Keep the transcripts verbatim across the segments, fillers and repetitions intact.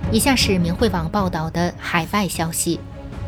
以下是明慧网报道的海外消息，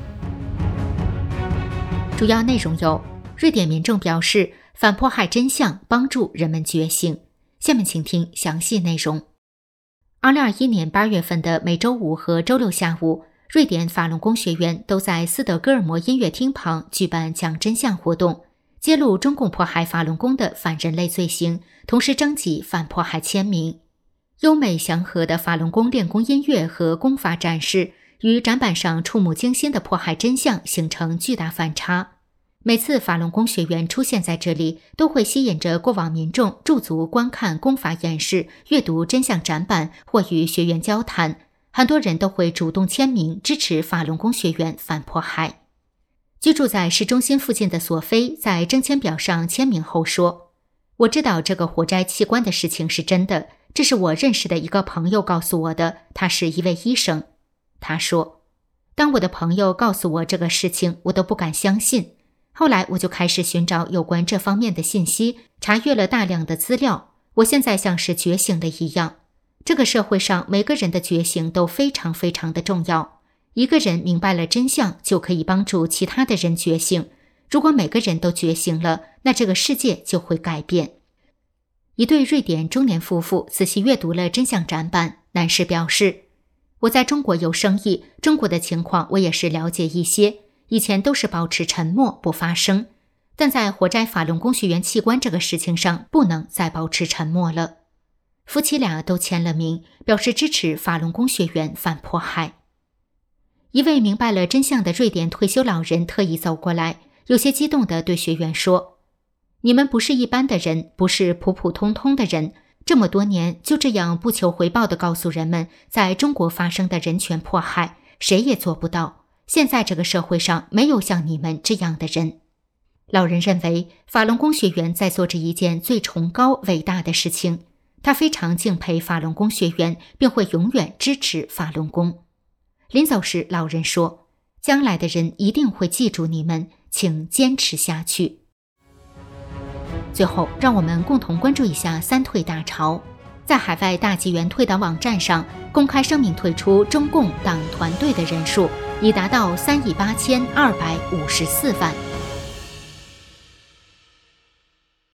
主要内容有：瑞典民众表示反迫害真相，帮助人们觉醒。下面请听详细内容。二零二一年八月份的每周五和周六下午，瑞典法轮功学员都在斯德哥尔摩音乐厅旁举办讲真相活动，揭露中共迫害法轮功的反人类罪行，同时征集反迫害签名。优美祥和的法轮功练功音乐和功法展示，与展板上触目惊心的迫害真相形成巨大反差。每次法轮功学员出现在这里，都会吸引着过往民众驻足观看功法演示、阅读真相展板或与学员交谈，很多人都会主动签名支持法轮功学员反迫害。居住在市中心附近的索菲在征签表上签名后说：“我知道这个活摘器官的事情是真的，这是我认识的一个朋友告诉我的，他是一位医生。”他说：“当我的朋友告诉我这个事情，我都不敢相信。后来我就开始寻找有关这方面的信息，查阅了大量的资料。我现在像是觉醒了一样。这个社会上每个人的觉醒都非常非常的重要。一个人明白了真相，就可以帮助其他的人觉醒。如果每个人都觉醒了，那这个世界就会改变。”一对瑞典中年夫妇仔细阅读了真相展板，男士表示：“我在中国有生意，中国的情况我也是了解一些，以前都是保持沉默不发声，但在活摘法轮功学员器官这个事情上，不能再保持沉默了。”夫妻俩都签了名，表示支持法轮功学员反迫害。一位明白了真相的瑞典退休老人特意走过来，有些激动地对学员说：“你们不是一般的人，不是普普通通的人，这么多年就这样不求回报地告诉人们在中国发生的人权迫害，谁也做不到。现在这个社会上没有像你们这样的人。”老人认为法轮功学员在做着一件最崇高伟大的事情，他非常敬佩法轮功学员，并会永远支持法轮功。临走时，老人说：“将来的人一定会记住你们，请坚持下去。”最后，让我们共同关注一下三退大潮。在海外大纪元退党网站上，公开声明退出中共党团队的人数已达到三亿八千二百五十四万。